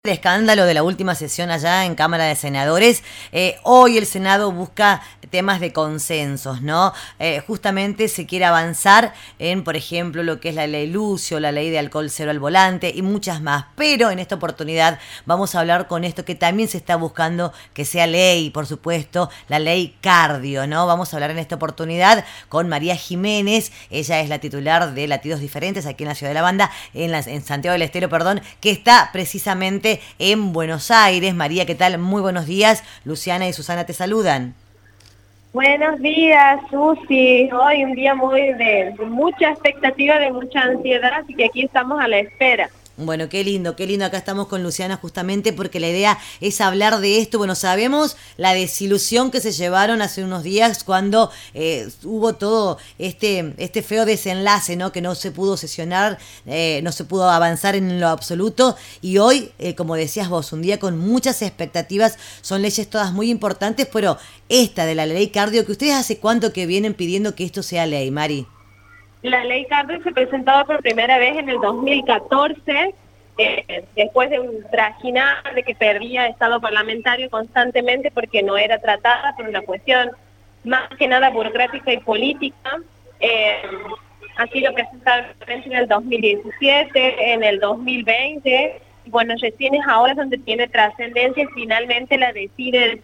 El escándalo de la última sesión allá en Cámara de Senadores. Hoy el Senado busca temas de consensos, ¿no? Justamente se quiere avanzar en, por ejemplo, lo que es la ley Lucio, la ley de alcohol cero al volante y muchas más. Pero en esta oportunidad vamos a hablar con esto que también se está buscando que sea ley, por supuesto, la ley cardio, ¿no? Vamos a hablar en esta oportunidad con María Jiménez. Ella es la titular de Latidos Diferentes aquí en la ciudad de la Banda, en Santiago del Estero, perdón, que está precisamente en Buenos Aires. María, ¿qué tal? Muy buenos días. Luciana y Susana te saludan. Buenos días, Susi. Hoy un día muy de mucha expectativa, de mucha ansiedad, así que aquí estamos a la espera. Bueno, qué lindo, qué lindo. Acá estamos con Luciana justamente porque la idea es hablar de esto. Bueno, sabemos la desilusión que se llevaron hace unos días cuando hubo todo este feo desenlace, ¿no? Que no se pudo sesionar, no se pudo avanzar en lo absoluto. Y hoy, como decías vos, un día con muchas expectativas. Son leyes todas muy importantes, pero esta de la ley cardio, que ustedes hace cuánto que vienen pidiendo que esto sea ley, Mari. La ley cardio se presentó por primera vez en el 2014, después de un trajinar de que perdía estado parlamentario constantemente porque no era tratada por una cuestión más que nada burocrática y política. Así lo presentaron en el 2017, en el 2020, y bueno, recién es ahora donde tiene trascendencia y finalmente la deciden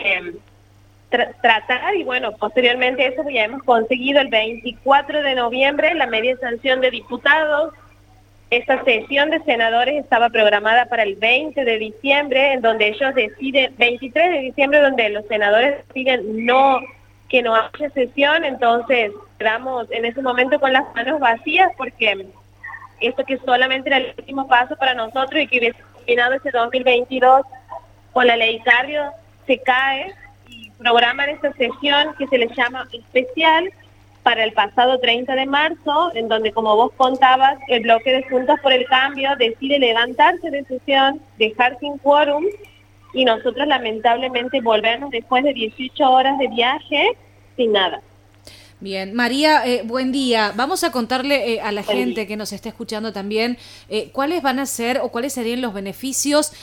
tratar, y bueno, posteriormente eso ya hemos conseguido el 24 de noviembre la media sanción de diputados. Esta sesión de senadores estaba programada para el 20 de diciembre, en donde ellos deciden, 23 de diciembre, donde los senadores deciden que no haya sesión. Entonces quedamos en ese momento con las manos vacías, porque esto que solamente era el último paso para nosotros y que hubiese terminado ese 2022 con la ley cardio, se cae. Programan esta sesión que se les llama especial para el pasado 30 de marzo, en donde, como vos contabas, el bloque de Juntos por el Cambio decide levantarse de sesión, dejar sin quórum, y nosotros lamentablemente volvernos después de 18 horas de viaje sin nada. Bien, María, buen día. Vamos a contarle a la gente que nos está escuchando también cuáles van a ser o cuáles serían los beneficios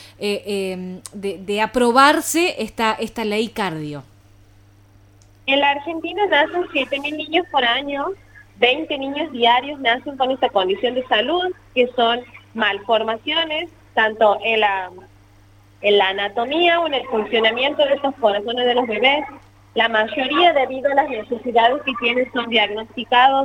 de aprobarse esta ley cardio. En la Argentina nacen 7.000 niños por año, 20 niños diarios nacen con esta condición de salud, que son malformaciones, tanto en la anatomía o en el funcionamiento de estos corazones de los bebés. La mayoría, debido a las necesidades que tienen, son diagnosticados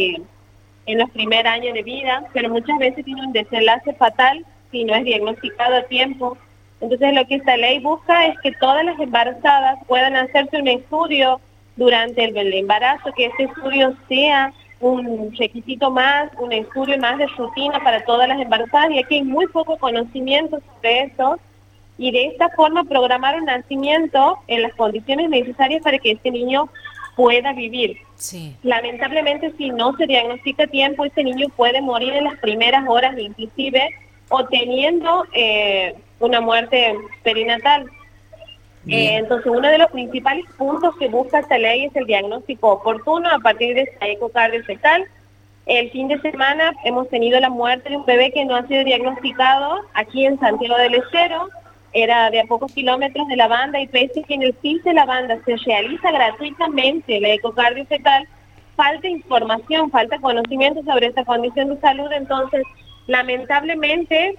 en los primeros años de vida, pero muchas veces tiene un desenlace fatal si no es diagnosticado a tiempo. Entonces lo que esta ley busca es que todas las embarazadas puedan hacerse un estudio durante el embarazo, que este estudio sea un requisito más, un estudio más de rutina para todas las embarazadas, y aquí hay muy poco conocimiento sobre eso, y de esta forma programar un nacimiento en las condiciones necesarias para que este niño pueda vivir. Sí. Lamentablemente, si no se diagnostica a tiempo, este niño puede morir en las primeras horas, inclusive, o teniendo una muerte perinatal. Entonces, uno de los principales puntos que busca esta ley es el diagnóstico oportuno a partir de esta ecocardio fetal. El fin de semana hemos tenido la muerte de un bebé que no ha sido diagnosticado aquí en Santiago del Estero. Era de a pocos kilómetros de la Banda, y pese que en el CIS de la Banda se realiza gratuitamente la ecocardio fetal, falta información, falta conocimiento sobre esta condición de salud. Entonces, lamentablemente,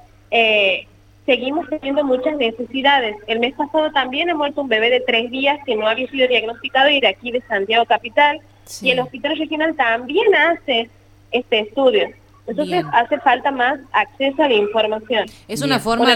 seguimos teniendo muchas necesidades. El mes pasado también ha muerto un bebé de 3 días que no había sido diagnosticado, y de aquí de Santiago Capital. Sí. Y el Hospital Regional también hace este estudio. Entonces Bien. Hace falta más acceso a la información. Es Bien. Una forma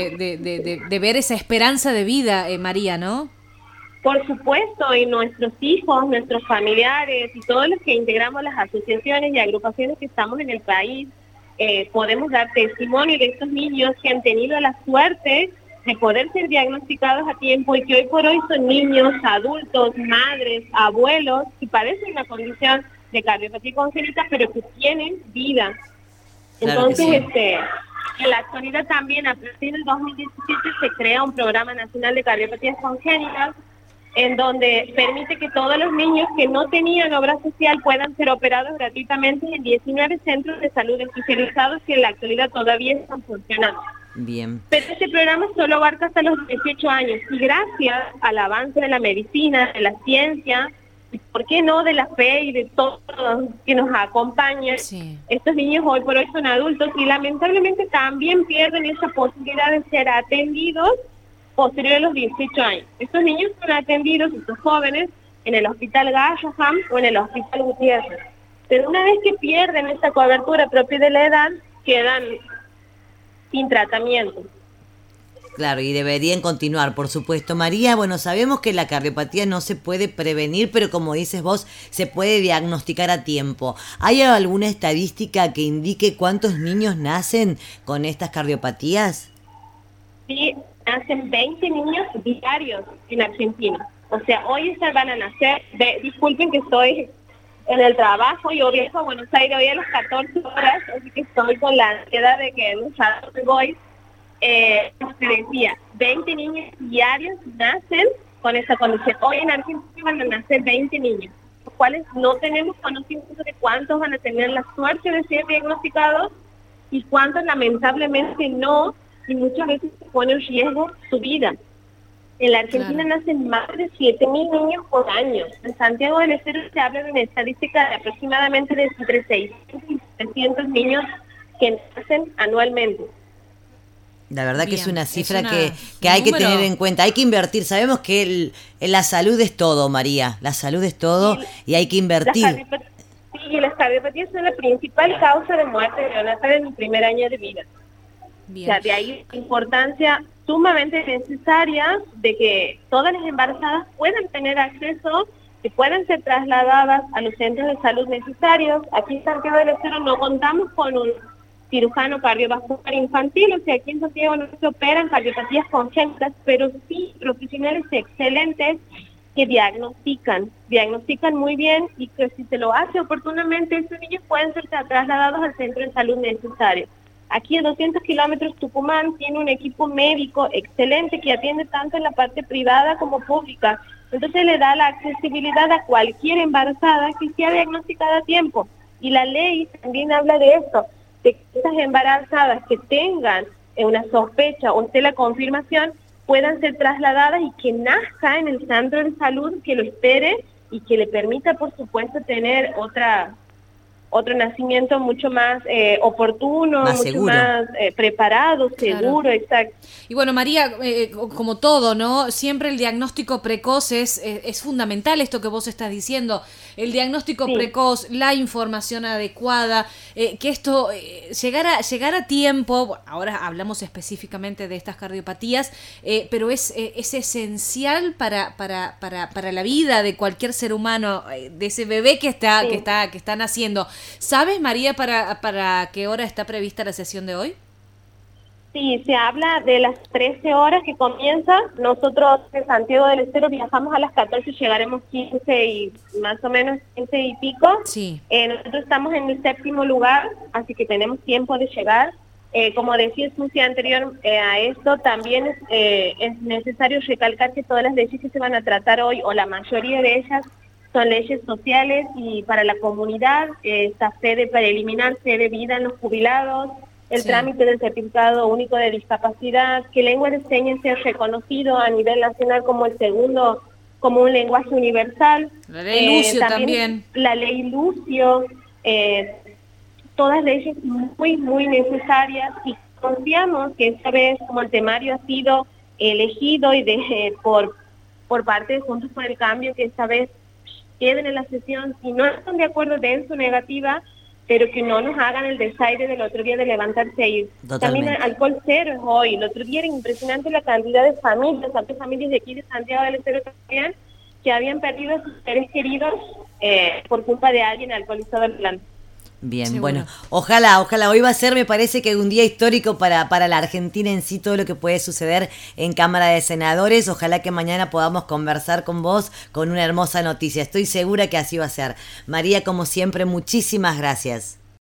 de ver esa esperanza de vida, María, ¿no? Por supuesto, y nuestros hijos, nuestros familiares y todos los que integramos las asociaciones y agrupaciones que estamos en el país, podemos dar testimonio de estos niños que han tenido la suerte de poder ser diagnosticados a tiempo y que hoy por hoy son niños, adultos, madres, abuelos, que padecen una condición de cardiopatía congénita, pero que tienen vida. Claro. Entonces, en la actualidad también, a partir del 2017, se crea un programa nacional de cardiopatías congénitas, en donde permite que todos los niños que no tenían obra social puedan ser operados gratuitamente en 19 centros de salud especializados que en la actualidad todavía están funcionando. Bien. Pero este programa solo abarca hasta los 18 años y gracias al avance de la medicina, de la ciencia, y por qué no de la fe y de todo que nos acompaña, Sí. estos niños hoy por hoy son adultos y lamentablemente también pierden esa posibilidad de ser atendidos posterior a los 18 años. Estos niños son atendidos, estos jóvenes, en el Hospital Gallagher o en el Hospital Gutiérrez. Pero una vez que pierden esta cobertura propia de la edad, quedan sin tratamiento. Claro, y deberían continuar, por supuesto. María, bueno, sabemos que la cardiopatía no se puede prevenir, pero como dices vos, se puede diagnosticar a tiempo. ¿Hay alguna estadística que indique cuántos niños nacen con estas cardiopatías? Sí, nacen 20 niños diarios en Argentina. O sea, hoy se van a nacer, disculpen que estoy en el trabajo, yo viajo a Buenos Aires hoy a las 14 horas, así que estoy con la ansiedad de que no sé a dónde voy. Te decía, 20 niños diarios nacen con esa condición. Hoy en Argentina van a nacer 20 niños, los cuales no tenemos conocimiento de cuántos van a tener la suerte de ser diagnosticados y cuántos lamentablemente no, y muchas veces se pone en riesgo su vida. En la Argentina nacen más de 7.000 niños por año. En Santiago del Estero se habla de una estadística de aproximadamente de entre 600 y 700 niños que nacen anualmente. La verdad que Bien, es una cifra es que hay que número. tener en cuenta, hay que invertir. Sabemos que la salud es todo, María, la salud es todo y hay que invertir. Las cardiopatías son la principal causa de muerte neonatal en el primer año de vida. Bien. O sea, de ahí la importancia sumamente necesaria de que todas las embarazadas puedan tener acceso, que puedan ser trasladadas a los centros de salud necesarios. Aquí en Santiago del Estero no contamos con un cirujano cardiovascular infantil, o sea, aquí en Santiago no se operan cardiopatías congénitas, pero sí profesionales excelentes que diagnostican muy bien y que si se lo hace oportunamente, esos niños pueden ser trasladados al centro de salud necesario. Aquí a 200 kilómetros Tucumán tiene un equipo médico excelente que atiende tanto en la parte privada como pública. Entonces le da la accesibilidad a cualquier embarazada que sea diagnosticada a tiempo. Y la ley también habla de esto, de que estas embarazadas que tengan una sospecha o esté la confirmación puedan ser trasladadas y que nazca en el centro de salud, que lo espere y que le permita, por supuesto, tener otro nacimiento mucho más oportuno, Más mucho seguro. más preparado, seguro, Claro. exacto. Y bueno, María, como todo, ¿no? Siempre el diagnóstico precoz es fundamental, esto que vos estás diciendo. El diagnóstico Sí. precoz, la información adecuada, que esto llegar a tiempo. Bueno, ahora hablamos específicamente de estas cardiopatías, pero es esencial para la vida de cualquier ser humano, de ese bebé que está naciendo. ¿Sabes, María, para qué hora está prevista la sesión de hoy? Sí, se habla de las 13 horas que comienza. Nosotros de Santiago del Estero viajamos a las 14 y llegaremos 15 y más o menos 15 y pico. Sí. Nosotros estamos en el 7º lugar, así que tenemos tiempo de llegar. Como decía Susi anterior a esto, también es necesario recalcar que todas las leyes que se van a tratar hoy, o la mayoría de ellas, son leyes sociales y para la comunidad, esta sede para eliminar sede vida en los jubilados, el trámite del certificado único de discapacidad, que lengua de señas sea reconocido a nivel nacional como el segundo, como un lenguaje universal. La ley Lucio también. La ley Lucio, todas leyes muy, muy necesarias y confiamos que esta vez, como el temario ha sido elegido y por parte de Juntos por el Cambio, que esta vez queden en la sesión, si no están de acuerdo de su negativa, pero que no nos hagan el desaire del otro día de levantarse y ir. Totalmente. También alcohol cero es hoy. El otro día era impresionante la cantidad de familias, tantas familias de aquí de Santiago del Estero también, que habían perdido a sus seres queridos por culpa de alguien alcoholizado al volante. Bien, Seguro. bueno, ojalá, hoy va a ser, me parece que un día histórico para la Argentina en sí, todo lo que puede suceder en Cámara de Senadores. Ojalá que mañana podamos conversar con vos con una hermosa noticia. Estoy segura que así va a ser. María, como siempre, muchísimas gracias.